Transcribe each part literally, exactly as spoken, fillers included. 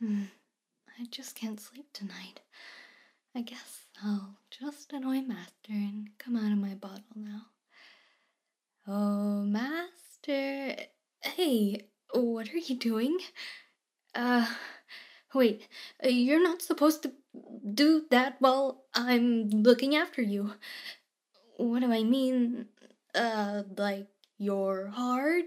Hmm, I just can't sleep tonight. I guess I'll just annoy Master and come out of my bottle now. Oh, Master. Hey, what are you doing? Uh, wait, uh, you're not supposed to do that while I'm looking after you. What do I mean? Uh, like, you're hard?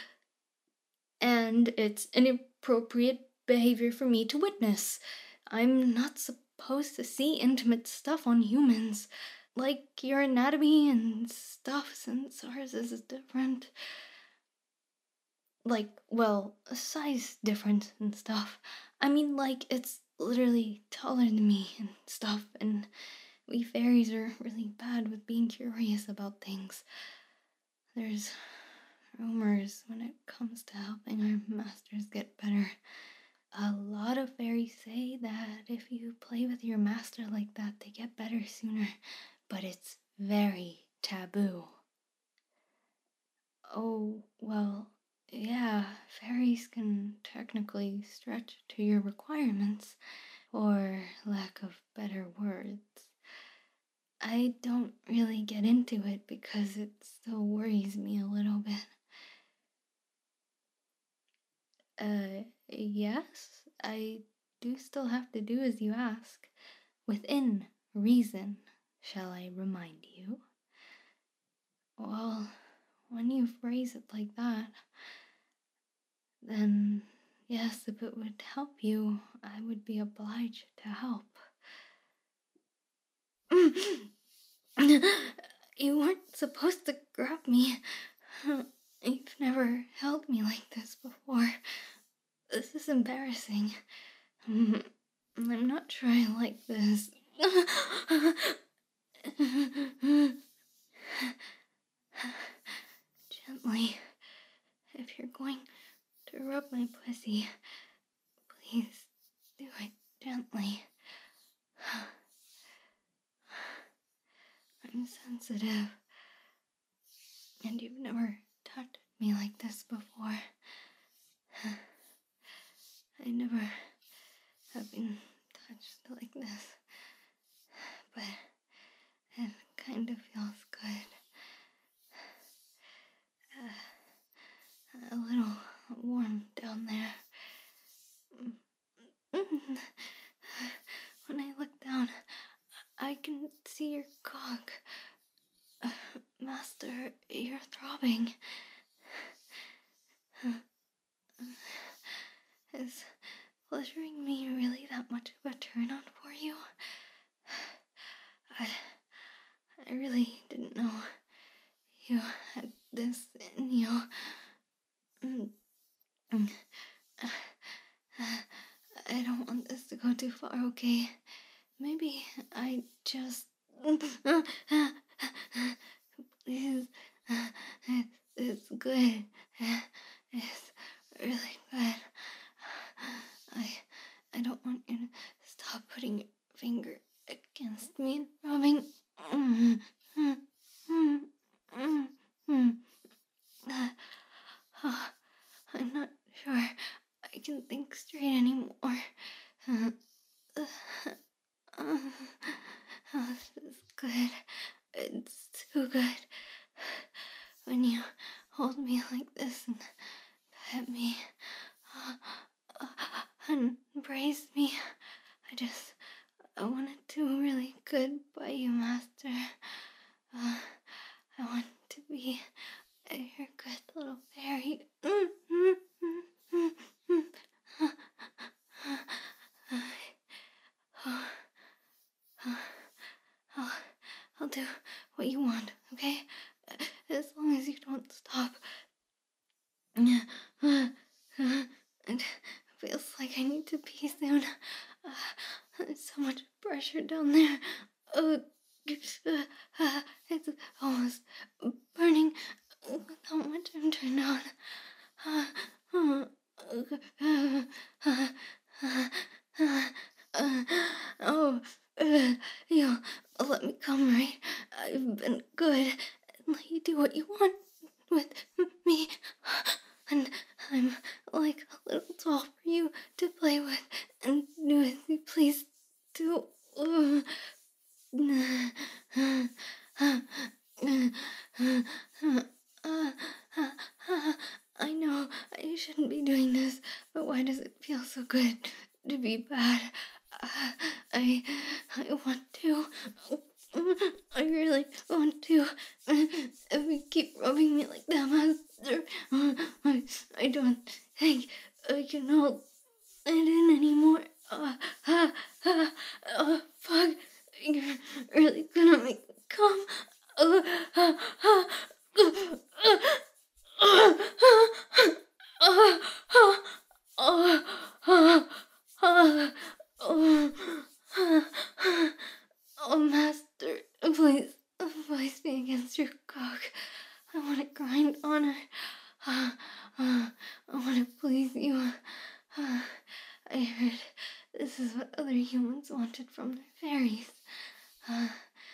And it's inappropriate behavior for me to witness. I'm not supposed to see intimate stuff on humans. Like your anatomy and stuff, since ours is different. Like, well, a size difference and stuff. I mean, like, it's literally taller than me and stuff, and we fairies are really bad with being curious about things. There's rumors when it comes to helping our masters get better. A lot of fairies say that if you play with your master like that, they get better sooner, but it's very taboo. Oh, well, yeah, fairies can technically stretch to your requirements, or lack of better words. I don't really get into it because it still worries me a little bit. Uh, yes, I do still have to do as you ask. Within reason, shall I remind you? Well, when you phrase it like that, then yes, if it would help you, I would be obliged to help. You weren't supposed to grab me. You've never held me like this before. This is embarrassing. I'm not sure I like this. Gently. If you're going to rub my pussy, please do it gently. I'm sensitive, and you've never touched me like this before. I never have been touched like this, but it kind of feels good. Uh, a little warm down there. When I look down, I can see your cock. Uh, Master, you're throbbing. Is pleasuring me really that much of a turn on for you? I, I really didn't know you had this in you. I don't want this to go too far, okay? Maybe I just... Please. It's good. It's really good. I I don't want you to stop putting your finger against me and rubbing. I'm not sure I can think straight anymore. Oh, this is good. It's too good. When you hold me like this and pet me and embrace me, I just I want to do really good by you, Master. Uh, I want to be your good little fairy. I'll, I'll do what you want, okay? As long as you don't stop. It feels like I need to pee soon. Uh, there's so much pressure down there. Uh, uh, it's almost burning without much I'm turned on. Uh, uh, uh, uh, uh, uh, uh, oh, uh, you'll let me come, right? I've been good and let you do what you want with me. And I'm like a little doll for you to play with feels so good to be bad. Uh, I, I want to. I really want to. If you keep rubbing me like that, Master, I, I don't think I can hold it in anymore. Uh, uh, uh, uh, fuck. You're really gonna make me come. Uh, uh, uh, uh, uh, uh, uh, uh, uh, uh, uh, uh, oh, Master, please, place me against your cock. I want to grind on her. Uh, uh, I want to please you. Uh, I heard this is what other humans wanted from their fairies. Uh,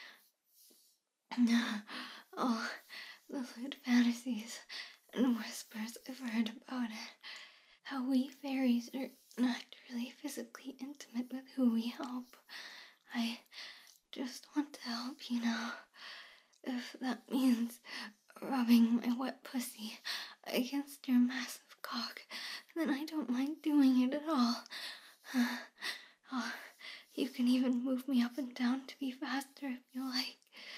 oh, the lewd fantasies and whispers I've heard about it. How we fairies are not really physically intimate with who we help. I just want to help you now. If that means rubbing my wet pussy against your massive cock, then I don't mind doing it at all. Oh, you can even move me up and down to be faster if you like.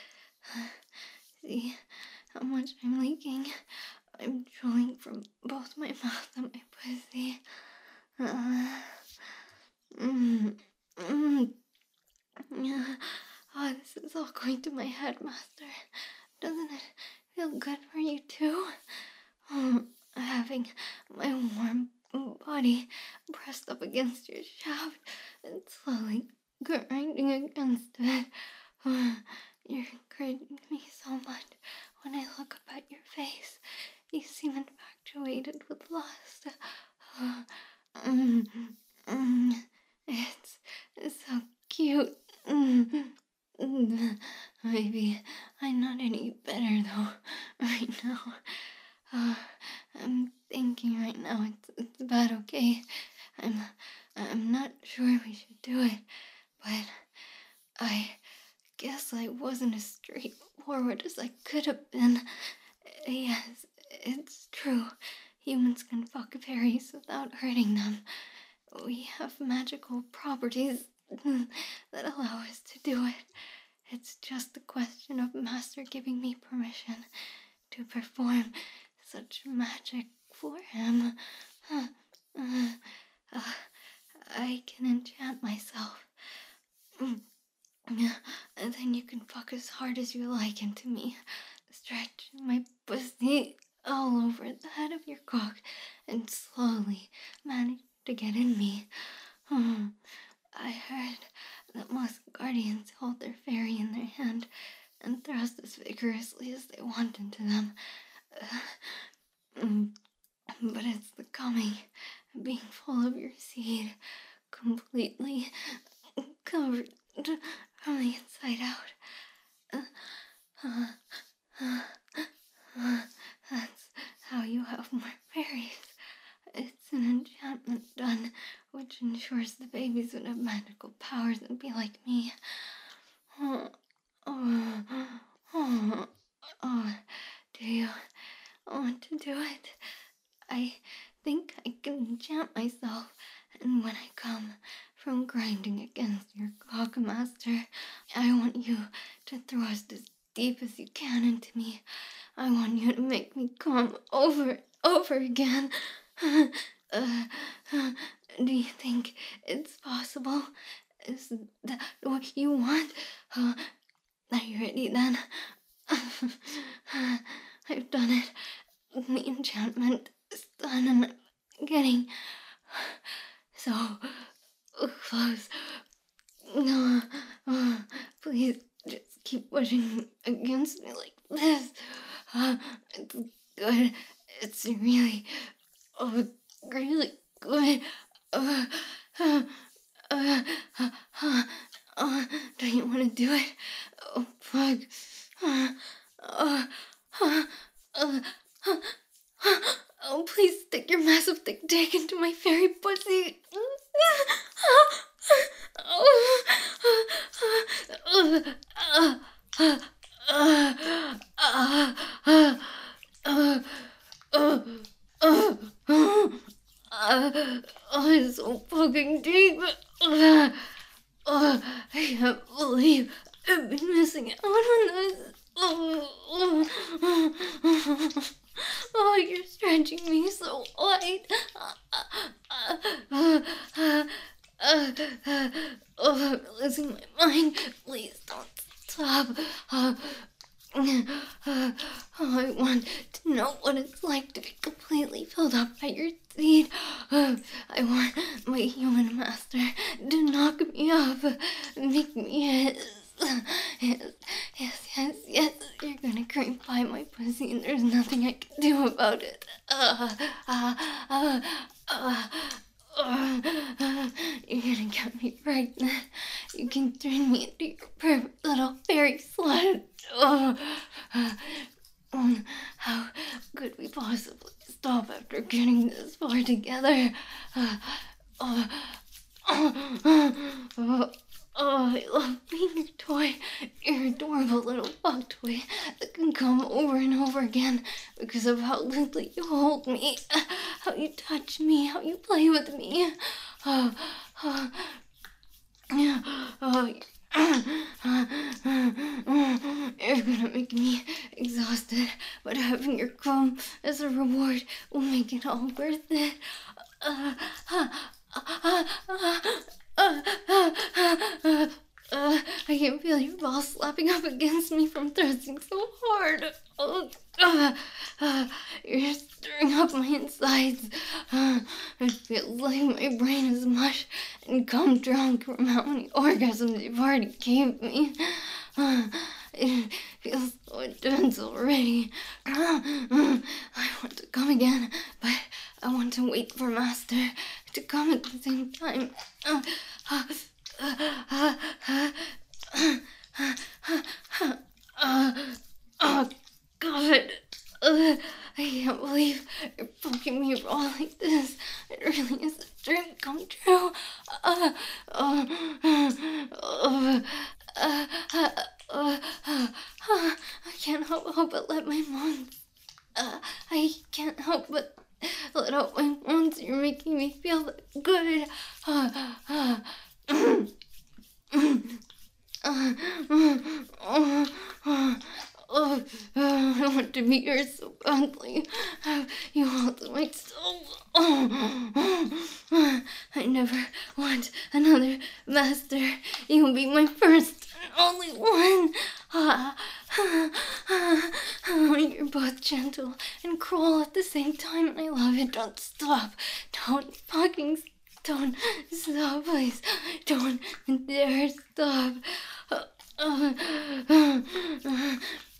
See how much I'm leaking? I'm drooling from both my mouth and my pussy. Uh, mm, mm, yeah. Oh, this is all going to my head, Master. Doesn't it feel good for you too? Oh, having my warm body pressed up against your shaft and slowly grinding against it. Oh, you're encouraging me so much. When I look up at your face, you seem infatuated with lust. Oh, mm, mm, it's, it's so cute. Mm, mm, maybe I'm not any better though right now. Uh, I'm thinking right now it's, it's about okay. I'm I'm not sure we should do it, but I guess I wasn't as straightforward as I could have been. Yes, it's true. Humans can fuck fairies without hurting them. We have magical properties that allow us to do it. It's just a question of Master giving me permission to perform such magic for him. Uh, uh, I can enchant myself. And then you can fuck as hard as you like into me, stretch my pussy all over the head of your cock, and slowly manage to get in me. Hmm. I heard that most guardians hold their fairy in their hand and thrust as vigorously as they want into them. Uh, but it's the coming, being full of your seed, completely covered from the inside out. Uh, uh, uh, uh, that's how you have more fairies. It's an enchantment done, which ensures the babies would have magical powers and be like me. Oh, oh, oh, oh, do you want to do it? I think I can enchant myself, and when I come from grinding against your cock, Master, I want you to thrust as deep as you can into me. I want you to make me come over and over again. Uh, uh, do you think it's possible? Is that what you want? Uh, are you ready then? I've done it. The enchantment is done and I'm getting so close. Uh, uh, please just keep pushing against me like this. Uh, it's good. It's really, oh, really good. Uh, uh, uh, uh, uh, uh, don't you want to do it? Oh, fuck. Uh, uh, uh, uh, uh, uh, oh, please stick your massive thick dick into my fairy pussy. Oh, it's is so fucking deep. Uh, uh, I can't believe I've been missing out on this. Oh, oh, oh, oh, oh, you're stretching me so wide. Uh, uh, uh, uh, uh, oh, I'm losing my mind. Please don't stop. Uh, uh, uh, oh, I want to know what it's like to be completely filled up by your seed. Uh, I want my human master to knock me up, make me his. Yes, yes, yes, yes. You're gonna creep by my pussy, and there's nothing I can do about it. Uh, uh, uh, uh, uh, uh, you're gonna get me pregnant. You can turn me into your perfect little fairy slut. Uh, uh, um, how could we possibly stop after getting this far together? Uh, uh, uh, uh, uh, Oh, I love being your toy. Your adorable little fuck toy that can come over and over again because of how lightly you hold me, how you touch me, how you play with me. Oh, oh, yeah, oh, you're gonna make me exhausted, but having your cum as a reward will make it all worth it. Uh, uh, uh, uh, uh, uh, uh, uh, I can feel your balls slapping up against me from thrusting so hard. Oh, uh, uh, you're stirring up my insides. Uh, it feels like my brain is mush and cum drunk from how many orgasms you've already gave me. Uh, it feels so intense already. Uh, uh, I want to come again, but I want to wait for Master to come at the same time. Uh, uh, uh, uh, uh, uh, uh, uh, oh, God. Uh, I can't believe you're fucking me raw like this. It really is a dream come true. Uh, uh, uh, uh, uh, uh, uh, uh, I can't help, help but let my moans. Uh, I can't help but let out my moans. You're making me feel good. Uh, uh, uh, uh, uh, uh, Oh, uh, I want to be yours so badly. Uh, you hold my soul. Oh, uh, I never want another master. You'll be my first and only one. Uh, uh, uh, uh, you're both gentle and cruel at the same time. I love it. Don't stop. Don't fucking don't stop, please. Don't dare stop. Uh, uh, uh, uh,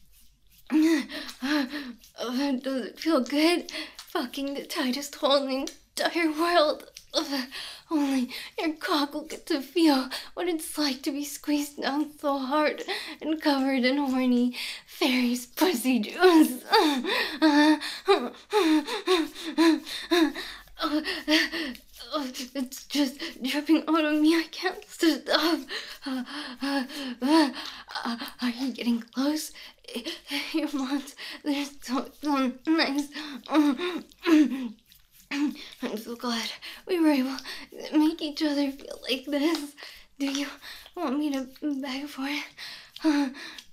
Uh, uh, does it feel good? Fucking the tightest hole in the entire world. Uh, only your cock will get to feel what it's like to be squeezed down so hard and covered in horny fairy's pussy juice. Uh, uh, uh, uh, uh, uh, uh, Oh, it's just dripping out of me. I can't stop. Uh, uh, uh, uh, are you getting close? Your moms, they're so, so nice. I'm so glad we were able to make each other feel like this. Do you want me to beg for it? Uh,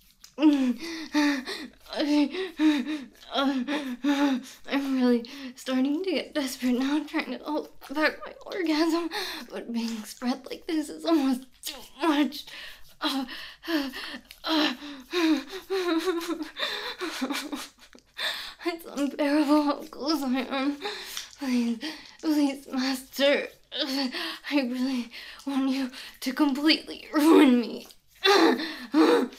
I'm really starting to get desperate now, trying to hold back my orgasm, but being spread like this is almost too much. Uh, uh, uh, it's unbearable how close I am. Please, please, Master. I really want you to completely ruin me. Oh,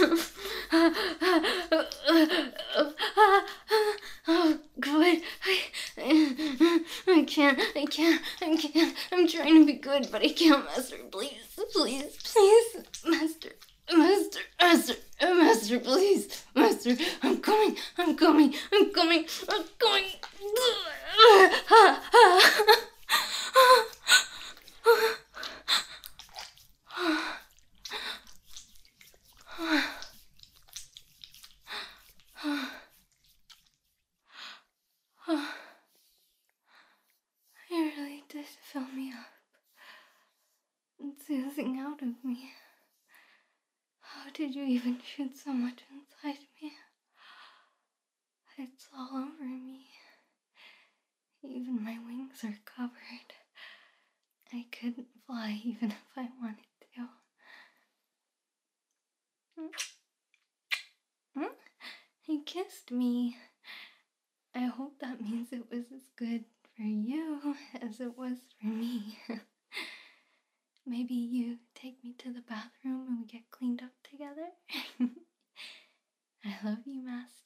good. I, I can't, I can't, I can't. I'm trying to be good, but I can't, Master. Please, please, please, Master, Master, Master, Master, please, Master. I'm coming, I'm coming, I'm coming, I'm coming. You really did fill me up. it's oozing out of me. How did you even shoot so much inside me? It's all over me. Even my wings are covered. I couldn't fly even if I wanted to. Hmm? He kissed me. I hope that means it was as good for you as it was for me. Maybe you take me to the bathroom and we get cleaned up together. I love you, Master.